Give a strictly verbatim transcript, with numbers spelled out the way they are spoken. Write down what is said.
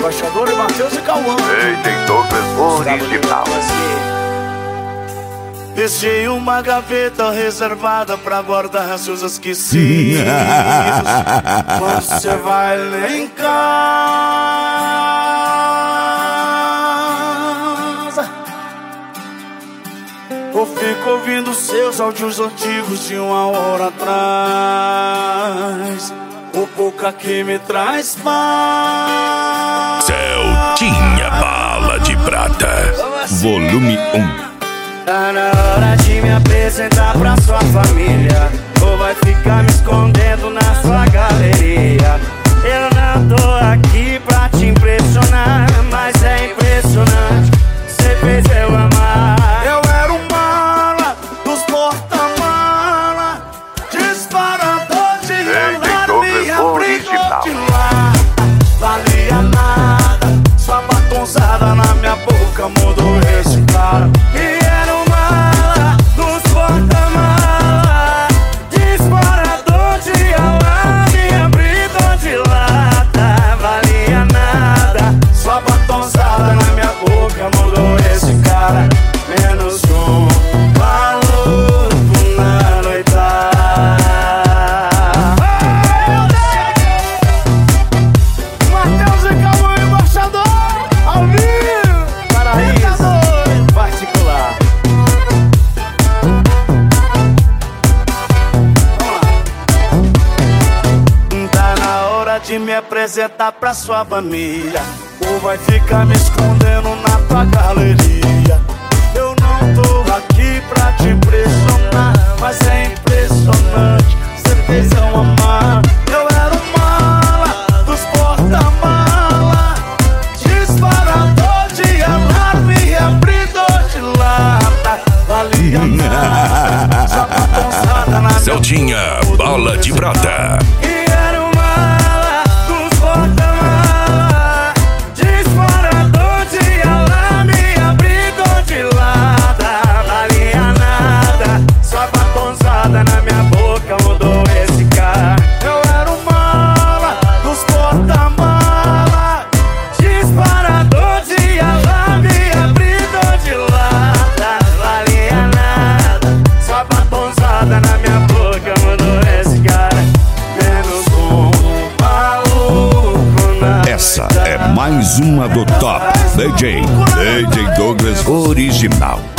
Embaixador e Matheus e Cauã. Ei, tem Douglas original. Deixei uma gaveta reservada pra guardar seus esquecidos. Mas você vai lá em casa, ou fico ouvindo seus áudios antigos de uma hora atrás. O pouca que me traz paz. Celtinha Bala de Prata, volume um. Tá na hora de me apresentar pra sua família, ou vai ficar me escondendo na sua galeria. Eu não tô aqui pra te impressionar, mas é impressionante, cê fez eu amar. Eu era um mala dos porta-mala, disparador de alarme, abrigador de lata. Valia nada, sua batonzada na minha boca mudou esse cara. E era um mala dos porta-mala, disparador de alarme, abridor de lata. Valia nada, sua batonzada na minha boca mudou esse cara. Menos um maluco na noitada. Matheus e Cauã, embaixador, ao vivo, paraíso particular. Tá na hora de me apresentar pra sua família, ou vai ficar me escondendo na tua galeria. Eu não tô aqui pra te impressionar, mas é impressionante, cê fez eu amar. Eu era um mala dos porta-mala, disparador de alarme, abridor de lata. Valia nada, só batonçada na Celtinha Bala de Prata. e era um mala dos porta-mala, disparador de alarme, abridor de lata. Valia nada, sua batonzada na minha boca mudou esse cara. Eu era um mala dos porta-mala, disparador de alarme, abridor de lata. Valia nada, sua batonzada na minha boca mudou esse cara. Menos um maluco na Essa é mais uma do Top D J, D J Douglas original.